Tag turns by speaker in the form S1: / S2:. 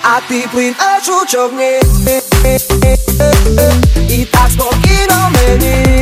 S1: a ty plynáš účovne. I tak spokojno mení.